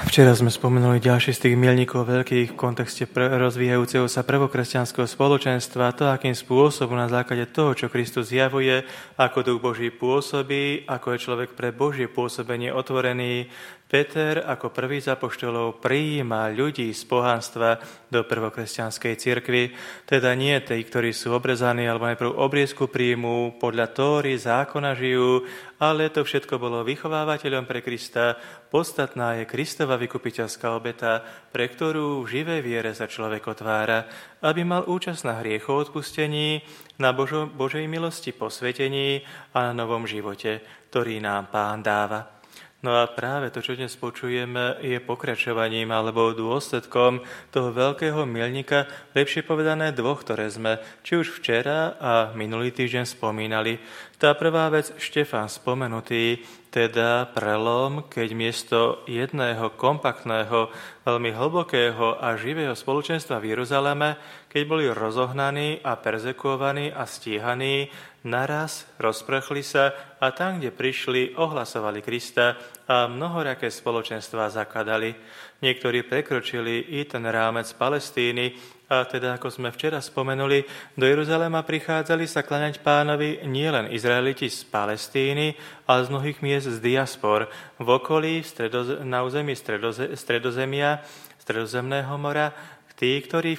Včera sme spomenuli ďalší z tých milníkov veľkých v kontexte rozvíjajúceho sa prvokresťanského spoločenstva, to, akým spôsobom na základe toho, čo Kristus zjavuje, ako Duch Boží pôsobí, ako je človek pre Božie pôsobenie otvorený. Peter ako prvý z apoštolov prijíma ľudí z pohanstva do prvokresťanskej cirkvi, teda nie tí, ktorí sú obrezaní alebo najprv obriezku príjmu, podľa Tóry zákona žijú, ale to všetko bolo vychovávateľom pre Krista. Podstatná je Kristova vykupiteľská obeta, pre ktorú v živej viere sa človek otvára, aby mal účasť na hriechoodpustení, na Božej milosti posvetení a na novom živote, ktorý nám Pán dáva. No a práve to, čo dnes počujeme, je pokračovaním alebo dôsledkom toho veľkého milníka, lepšie povedané dvoch, ktoré sme či už včera a minulý týždeň spomínali. Tá prvá vec, Štefán spomenutý, teda prelom, keď miesto jedného kompaktného, veľmi hlbokého a živého spoločenstva v Jeruzaleme, keď boli rozohnaní a perzekuovaní a stíhaní, naraz rozprchli sa a tam, kde prišli, ohlasovali Krista a mnohoraké spoločenstvá zakladali. Niektorí prekročili i ten rámec Palestíny a teda, ako sme včera spomenuli, do Jeruzalema prichádzali sa klaňať Pánovi nielen Izraeliti z Palestíny, ale z mnohých miest z diaspor v okolí, na území Stredozemia, Stredozemného mora, tí, ktorí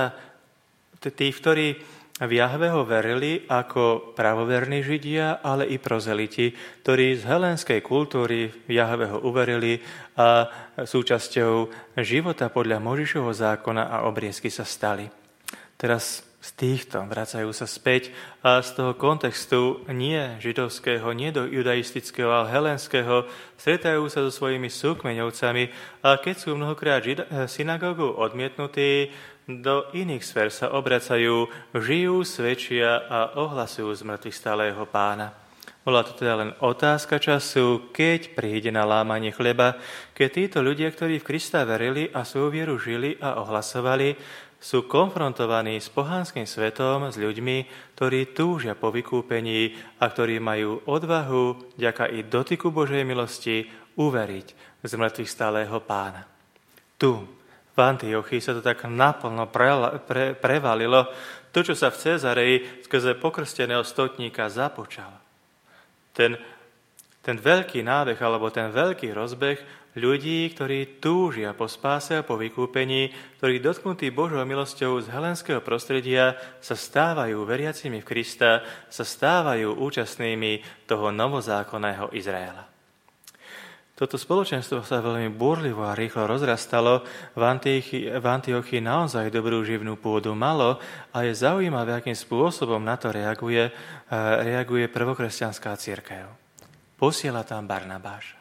v Jahveho verili ako pravoverní Židia, ale i prozeliti, ktorí z helénskej kultúry v Jahveho uverili a súčasťou života podľa Mojžišovho zákona a obriezky sa stali. Teraz z týchto vracajú sa späť a z toho kontextu nie židovského, nie do judaistického, ale helénskeho stretajú sa so svojimi súkmeňovcami a keď sú mnohokrát synagógou odmietnutí, do iných sfér sa obracajú, žijú, svedčia a ohlasujú z mŕtvych stálého Pána. Bola to teda len otázka času, keď príde na lámanie chleba, keď títo ľudia, ktorí v Krista verili a svoju vieru žili a ohlasovali, sú konfrontovaní s pohanským svetom, s ľuďmi, ktorí túžia po vykúpení a ktorí majú odvahu, vďaka i dotyku Božej milosti, uveriť z mŕtvych stálého Pána. Tu, v Antiochii sa to tak naplno prevalilo, to, čo sa v Cezareji skrze pokrsteného stotníka započal. Ten veľký nábeh, alebo ten veľký rozbeh ľudí, ktorí túžia po spáse a po vykúpení, ktorí dotknutí Božou milosťou z helénskeho prostredia sa stávajú veriacimi v Krista, sa stávajú účastnými toho novozákonného Izraela. Toto spoločenstvo sa veľmi búrlivo a rýchlo rozrastalo, v Antiochii naozaj dobrú živnú pôdu malo a je zaujímavé, akým spôsobom na to reaguje prvokresťanská cirkev. Posiela tam Barnabáša.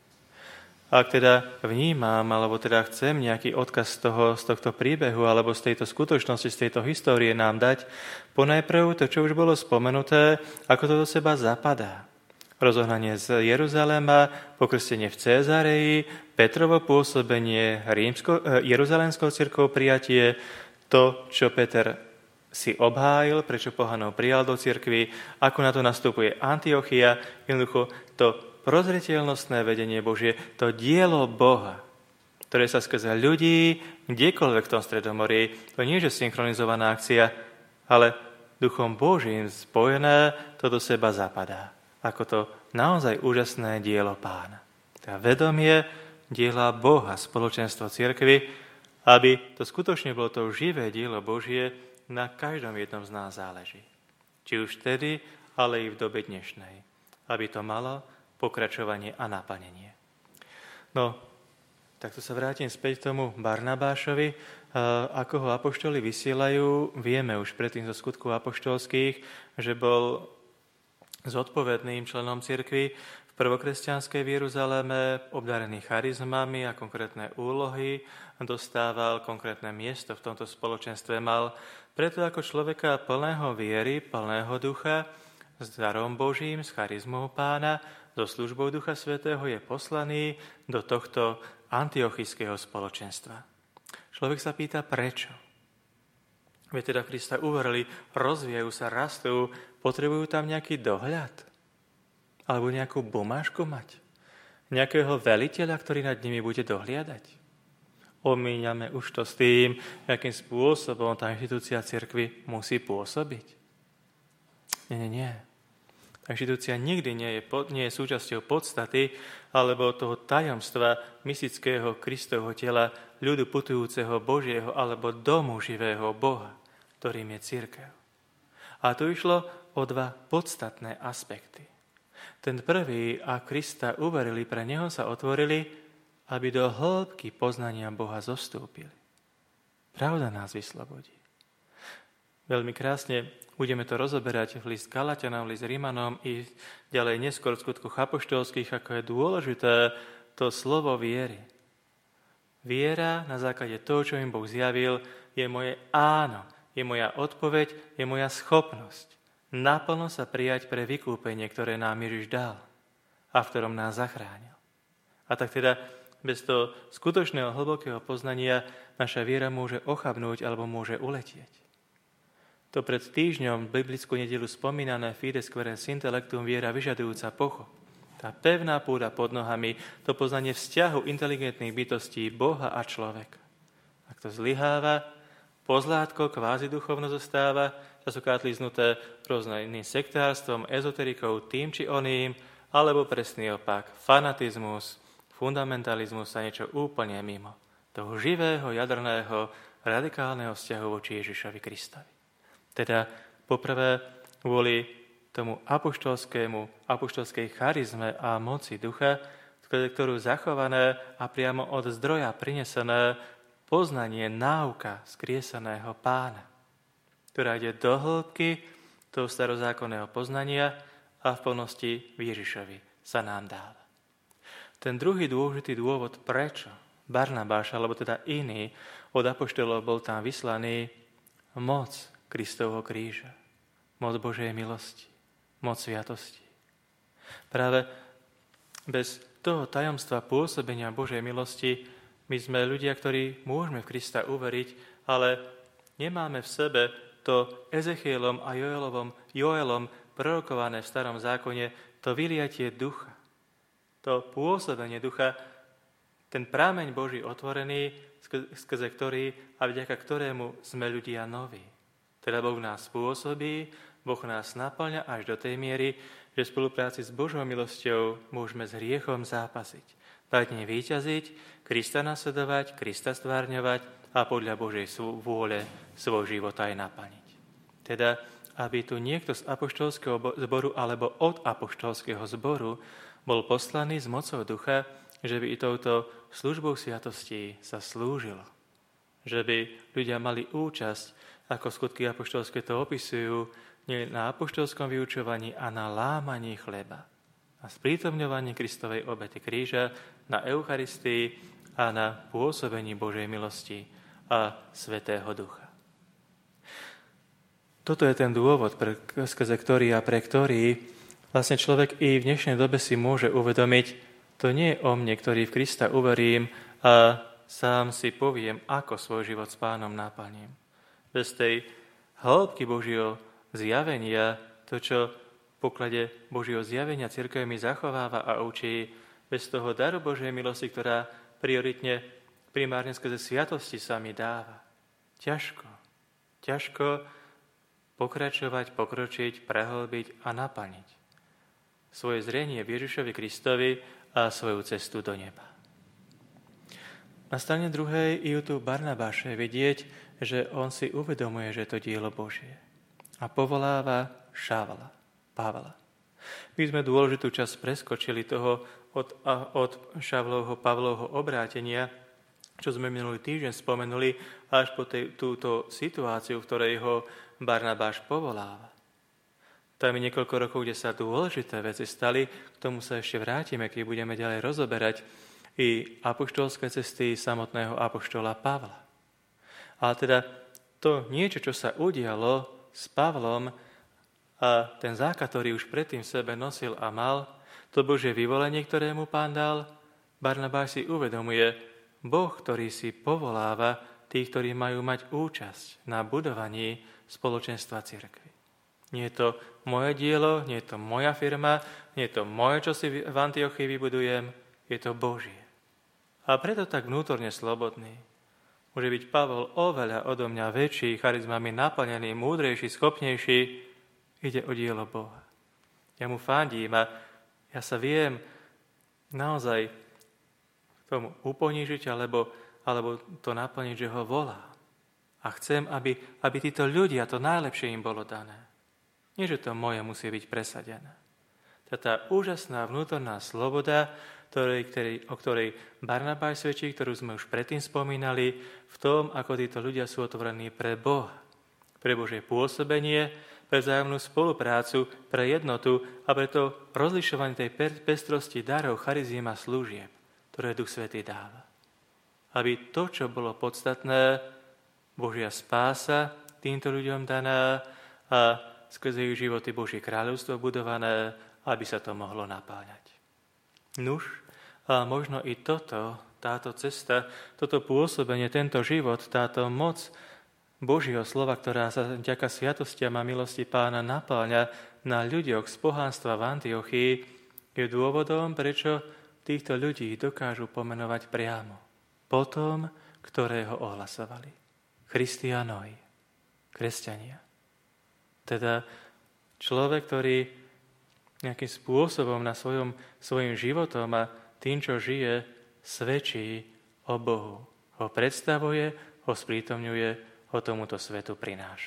Ak teda vnímam, alebo teda chcem nejaký odkaz z tohto príbehu, alebo z tejto skutočnosti, z tejto histórie nám dať, ponajprv to, čo už bolo spomenuté, ako to do seba zapadá. Rozohnanie z Jeruzalema, pokrstenie v Cézareji, Petrovo pôsobenie, Jeruzalémskou cirkvou prijatie, to, čo Peter si obhájil, prečo pohanov prijal do cirkvi, ako na to nastupuje Antiochia, jednoducho to prozreteľnostné vedenie Božie, to dielo Boha, ktoré sa skrze ľudí, kdekoľvek v tom Stredomorí, to nie je synchronizovaná akcia, ale Duchom Božím spojené, to do seba zapadá. Ako to naozaj úžasné dielo Pána. Teda vedomie diela Boha, spoločenstvo cirkvi, aby to skutočne bolo to živé dielo Božie, na každom jednom z nás záleží. Či už vtedy, ale i v dobe dnešnej. Aby to malo pokračovanie a naplnenie. No, takto sa vrátim späť k tomu Barnabášovi. Ako ho apoštoli vysielajú, vieme už predtým zo skutkov apoštolských, že bol zodpovedným členom cirkvi v prvokresťanskej v Jeruzaleme, obdarený charizmami a konkrétne úlohy, dostával konkrétne miesto v tomto spoločenstve mal. Preto ako človeka plného viery, plného ducha, s darom Božím, s charizmou Pána, so službou Ducha Svätého je poslaný do tohto antiochického spoločenstva. Človek sa pýta, prečo? Veď teda Krista uverili, rozvíjajú sa, rastú, potrebujú tam nejaký dohľad? Alebo nejakú bumášku mať? Nejakého veliteľa, ktorý nad nimi bude dohliadať? Omíňame už to s tým, akým spôsobom tá inštitúcia cirkvi musí pôsobiť. Nie. Tá inštitúcia nikdy nie je súčasťou podstaty alebo toho tajomstva mystického Kristovho tela, ľudu putujúceho Božieho alebo domu živého Boha, ktorým je cirkev. A tu išlo o dva podstatné aspekty. Ten prvý, a Krista uverili, pre neho sa otvorili, aby do hĺbky poznania Boha zostúpili. Pravda nás vyslobodí. Veľmi krásne budeme to rozoberať v list Galatianom, list Rimanom i ďalej neskôr v skutkoch apoštolských, ako je dôležité to slovo viery. Viera na základe toho, čo im Boh zjavil, je moje áno, je moja odpoveď, je moja schopnosť naplno sa prijať pre vykúpenie, ktoré nám Ježiš dal a v ktorom nás zachránil. A tak teda bez toho skutočného hlbokého poznania naša viera môže ochabnúť alebo môže uletieť. To pred týždňom biblickú nedeľu spomínané fides querens intellectum, viera vyžadujúca pochop. Tá pevná pôda pod nohami, to poznanie vzťahu inteligentných bytostí Boha a človeka. Ak to zlyháva, pozlátko kvázi duchovno zostáva, častokrát líznuté rôznym sektárstvom, ezoterikou, tým či oným, alebo presný opak, fanatizmus, fundamentalizmus sa niečo úplne mimo toho živého, jadrného, radikálneho vzťahu voči Ježišovi Kristovi. Teda poprvé kvôli tomu apoštolskej charizme a moci ducha, ktorú zachované a priamo od zdroja prinesené poznanie, náuka skrieseného Pána, ktorá ide do hĺbky toho starozákonného poznania a v plnosti Ježišovi sa nám dáva. Ten druhý dôležitý dôvod, prečo Barnabáš, alebo teda iný od apoštolov bol tam vyslaný, moc Kristovho kríža, moc Božej milosti, moc sviatosti. Práve bez toho tajomstva pôsobenia Božej milosti my sme ľudia, ktorí môžeme v Krista uveriť, ale nemáme v sebe to Ezechielom a Joelom prorokované v starom zákone, to vyliatie ducha, to pôsobenie ducha, ten prámeň Boží otvorený, skrze ktorý a vďaka ktorému sme ľudia noví. Teda Boh nás pôsobí, Boh nás naplňa až do tej miery, že v spolupráci s Božou milosťou môžeme s hriechom zápasiť, nad ním víťaziť, Krista nasledovať, Krista stvárňovať a podľa Božej vôle svoj život aj naplniť. Teda, aby tu niekto z apoštolského zboru alebo od apoštolského zboru bol poslaný s mocou ducha, že by i touto službou sviatostí sa slúžilo. Že by ľudia mali účasť, ako skutky apoštolské to opisujú, nie na apoštolskom vyučovaní a na lámaní chleba. Na sprítomňovaní Kristovej obety kríža, na Eucharistii a na pôsobení Božej milosti a Svätého Ducha. Toto je ten dôvod, skrze ktorý a pre ktorý vlastne človek i v dnešnej dobe si môže uvedomiť, to nie je o mne, ktorý v Krista uverím a sám si poviem, ako svoj život s Pánom naplním. Bez tej hĺbky Božieho zjavenia, to, čo v poklade Božieho zjavenia cirkev mi zachováva a učí, bez toho daru Božej milosti, ktorá primárne skrze sviatosti sa mi dáva. Ťažko pokračovať, pokročiť, prehlbiť a naplniť svoje zrenie v Ježišovi Kristovi a svoju cestu do neba. Na strane druhej je tu Barnabáše vidieť, že on si uvedomuje, že je to dielo Božie a povoláva Pavla. My sme dôležitú časť preskočili toho od Šavlovho, Pavlovho obrátenia, čo sme minulý týždeň spomenuli, až po túto situáciu, v ktorej ho Barnabáš povoláva. Tam je niekoľko rokov, kde sa dôležité veci stali, k tomu sa ešte vrátime, keď budeme ďalej rozoberať i apoštolské cesty samotného apoštola Pavla. Ale teda to niečo, čo sa udialo s Pavlom a ten základ, ktorý už predtým v sebe nosil a mal, to Božie vyvolenie, ktoré mu Pán dal, Barnabáš si uvedomuje, Boh, ktorý si povoláva tých, ktorí majú mať účasť na budovaní spoločenstva cirkvi. Nie je to moje dielo, nie je to moja firma, nie je to moje, čo si v Antiochii vybudujem, Je to Božie. A preto tak vnútorne slobodný. Môže byť Pavol oveľa odo mňa väčší, charizmami naplnený, múdrejší, schopnejší. Ide o dielo Boha. Ja mu fandím a ja sa viem naozaj tomu uponížiť alebo to naplniť, že ho volá. A chcem, aby títo ľudia, to najlepšie im bolo dané. Nie, že to moje musí byť presadené. Tá úžasná vnútorná sloboda, o ktorej Barnabáš svedčí, ktorú sme už predtým spomínali, v tom, ako títo ľudia sú otvorení pre Boha, pre Božie pôsobenie, pre vzájomnú spoluprácu, pre jednotu a pre to rozlišovanie tej pestrosti darov, chariziem a služieb, ktoré Duch Svätý dáva. Aby to, čo bolo podstatné, Božia spása týmto ľuďom daná a skrze ich životy Božie kráľovstvo budované, aby sa to mohlo napáľať. Nuž, a možno i táto cesta, toto pôsobenie, tento život, táto moc Božieho slova, ktorá sa vďaka sviatostiam a milosti Pána napáľa na ľuďoch z pohánstva v Antiochii, je dôvodom, prečo týchto ľudí dokážu pomenovať priamo. Potom, ktorého ohlasovali. Christianoi, kresťania. Teda človek, ktorý nejakým spôsobom na svojim životom a tým, čo žije, svedčí o Bohu. Ho predstavuje, ho sprítomňuje, ho tomuto svetu prináša.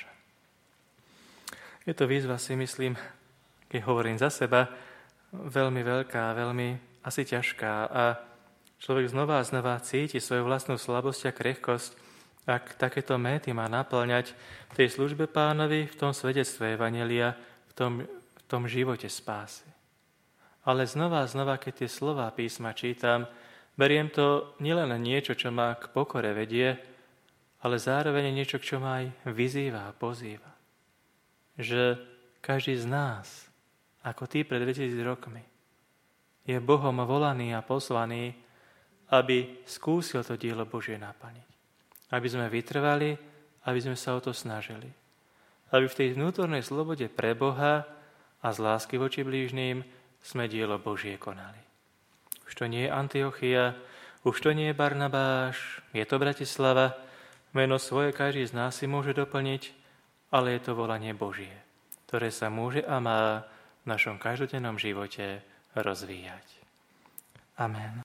Je to výzva, si myslím, keď hovorím za seba, veľmi veľká, veľmi asi ťažká a človek znova a znova cíti svoju vlastnú slabosť a krehkosť, ak takéto méty má naplňať v tej službe Pánovi, v tom svedectve evanjelia, v tom živote spásy. Ale znova a znova, keď tie slová písma čítam, beriem to nielen niečo, čo ma k pokore vedie, ale zároveň niečo, čo ma aj vyzýva a pozýva. Že každý z nás, ako ty pred 2000 rokmi, je Bohom volaný a poslaný, aby skúsil to dielo Božie naplniť. Aby sme vytrvali, aby sme sa o to snažili. Aby v tej vnútornej slobode pre Boha a z lásky voči blížnym sme dielo Božie konali. Už to nie je Antiochia, už to nie je Barnabáš, je to Bratislava, meno svoje každý z nás si môže doplniť, ale je to volanie Božie, ktoré sa môže a má v našom každodennom živote rozvíjať. Amen.